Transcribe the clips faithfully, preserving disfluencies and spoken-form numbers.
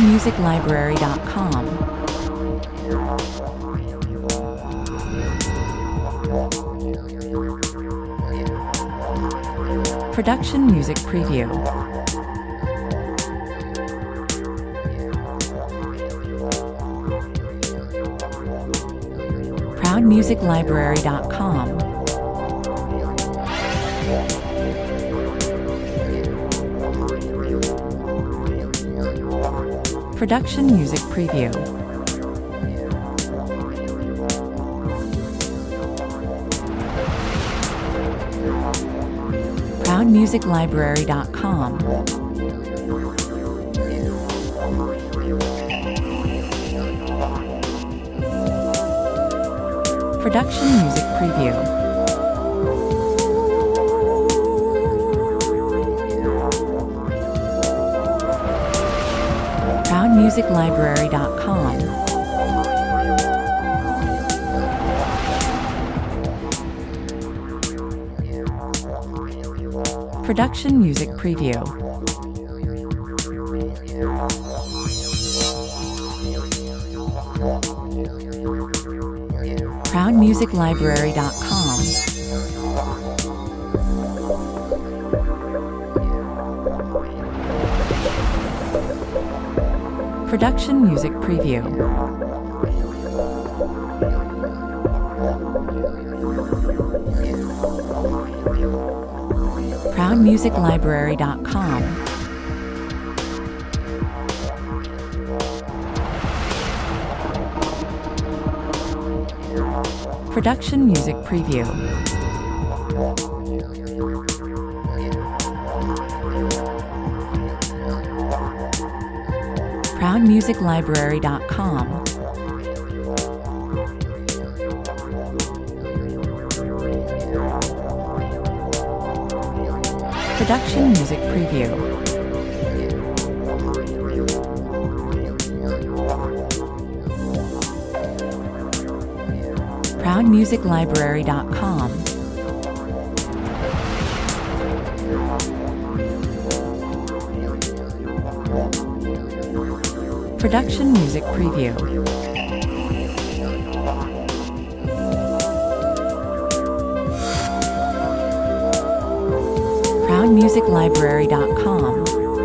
music library dot com. Production Music Preview. proud music library dot com. Production Music Preview. proud music library dot com. Production Music Preview. proud music library dot com. Production Music Preview. proud music library dot com. Production Music Preview. proud music library dot com. Production Music Preview. proud music library dot com. Production Music Preview. proud music library dot com. Production Music Preview. proud music library dot com.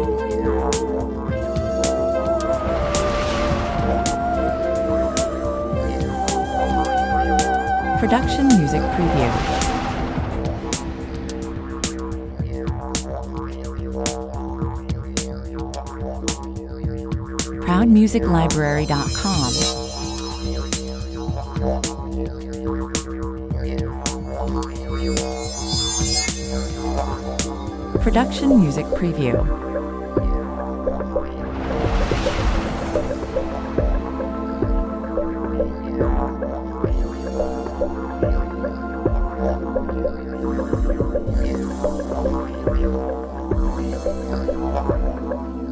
Production Music Preview. proud music library dot com. Production Music Preview.